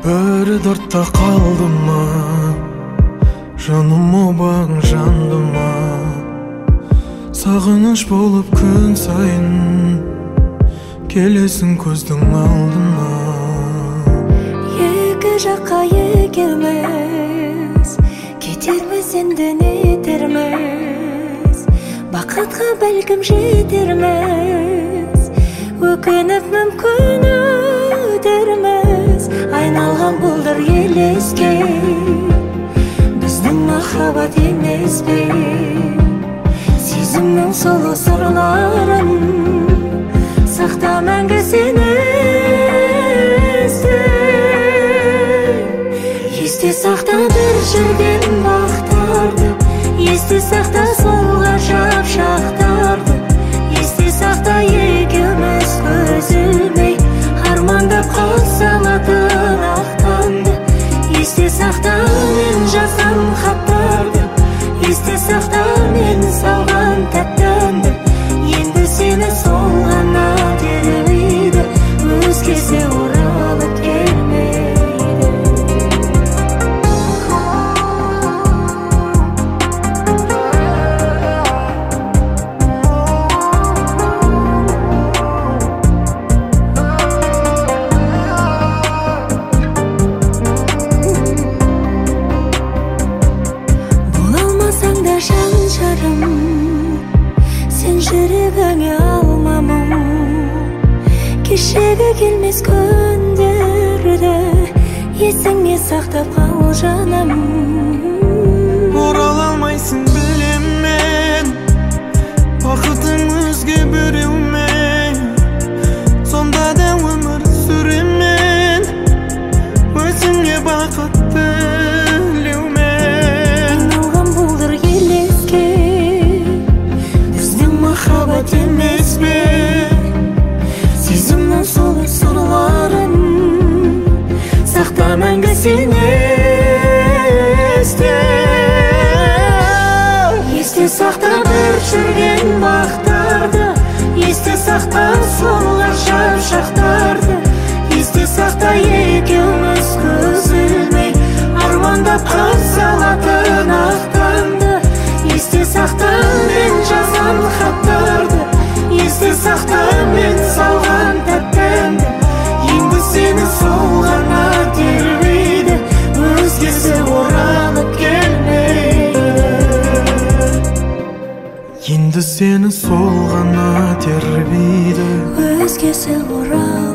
бәрі дартта қалды ма, жаным обаң жанды ма, сағыныш болып күн сайын келесің көздің алдыма. Екі жаққа екеуміз кетерміз, енді нетерміз, бақытқа бәлкім жетерміз, өкініп мүмкін өтерміз. Айналған бұлдыр елеске, біздің махаббат емес пе? Сезімнің сұлу сырларын сақта мәңгі сен есте сақта бір жүрген бақтарды, есте сақта сол ғажап шақтарды, есте сақта екеуміз көз ілмей армандап қалсалатын ақтанды. Есте сақта мен жазған хаттарды, есте сақта мен салған тәтті әнді, енді сені сол ғана тербейді, өзгесі оралып келмейді. Сен жүрегіңе алма мұң, кешегі келмес күндерді есіңе сақтап қал жаным. Орала алмайсың білем мен, бақытың өзге біреумен, сонда да өмір сүремін өзіңе бақыт тілеумен. Айналған бұлдыр елеске, біздің махаббат емес пе? Сезімнің сұлу сырларын сақта мәңгі сен есте сақта бір жүрген бақтарды, есте сақта сол ғажап шақтарды, есте сақта екеуміз көз ілмей армандап қалсалатын ақтанды. Есте сақта мен жазған хаттарды, есте сақта мен салған тәтті әнді, енді сені сол ғана тербейді, өзгесі оралып келмейді. Енді сені сол ғана тербейді, өзгесі оралып